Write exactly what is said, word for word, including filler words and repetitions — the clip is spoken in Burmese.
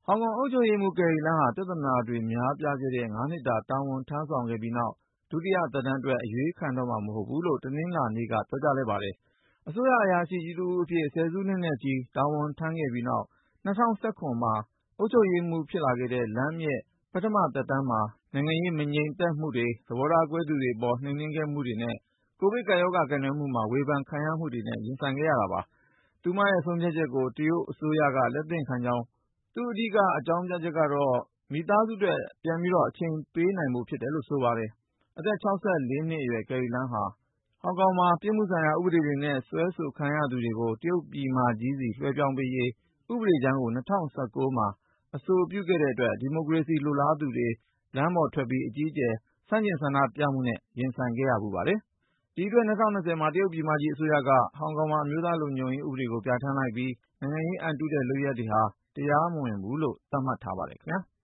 ဟောင်ကောင်အုပ်ချုပ်ရေးမှူး ကယ်ရီလမ်းဟာ ပြဿနာတွေများပြားခဲ့တဲ့ ငါးနှစ်တာ တာဝန်ထမ်းဆောင်ခဲ့ပြီးနောက် ဒုတိယသက်တမ်းအတွက် အရွေးခံတော့မှာ မဟုတ်ဘူးလို့ တနင်္လာနေ့က ပြောကြားလိုက်ပါတယ်။ အစိုးရအရာရှိကြီးတဦးအဖြစ် ဆယ်စုနှစ်နဲ့ချီ တာဝန်ထမ်းခဲ့ပြီးနောက် ၂၀၁၇ မှာ အုပ်ချုပ်ရေးမှူး ဖြစ်လာခဲ့တဲ့ လမ်းရဲ့ပထမသက်တမ်းမှာ နိုင်ငံရေးမငြိမ်သက်မှုတွေ၊ သဘောထားကွဲသူတွေအပေါ် နှိမ်နင်းခဲ့မှုတွေနဲ့ ကိုဗစ်ကပ်ရောဂါ ကိုင်တွယ်မှုမှာ ဝေဖန်ခံရမှုတွေနဲ့ ရင်ဆိုင်ခဲ့ရတာပါ။ သူမရဲ့ဆုံးဖြတ်ချက်ကို တရုတ်အစိုးရက လက်သင့်ခံကြောင်း၊ သူ့အဓိကအကြောင်းပြချက်ကတော့ မိသားစုအတွက် ပြန်အချိန်ပေးနိုင်ဖို့ ဖြစ်တယ်လို့ ဆိုပါတယ်။ အသက် ၆၄ နှစ်အရွယ် ကယ်ရီလမ်းဟာ ဟောင်ကောင်မှာ ပြစ်မှုဆိုင်ရာ ဥပဒေတွေနဲ့ စွဲဆိုခံရသူတွေကို တရုတ်ပြည်မကြီးဆီ လွှဲပြောင်းပေးရေး ဥပဒေကြမ်းကို ၂၀၁၉ မှာ အဆိုပြုခဲ့တဲ့အတွက် ဒီမိုကရေစီလိုလားသူတွေ လမ်းပေါ်ထွက်ပြီး အကြီးအကျယ် ဆန့်ကျင်ဆန္ဒပြမှုနဲ့ ရင်ဆိုင်ခဲ့ရဖူးပါတယ်။ ဒီအတွက် ၂၀၂၀ မှာ တရုတ်ပြည်မကြီးအစိုးရက ဟောင်ကောင်မှာ အမျိုးသားလုံခြုံရေးဥပဒေကို ပြဌာန်းလိုက်ပြီး နိုင်ငံရေးအံတုတဲ့ လုပ်ရပ်တွေဟာ တရားမဝင်ဘူးလို့ သတ်မှတ်ထားပါတယ်ခင်ဗျာ။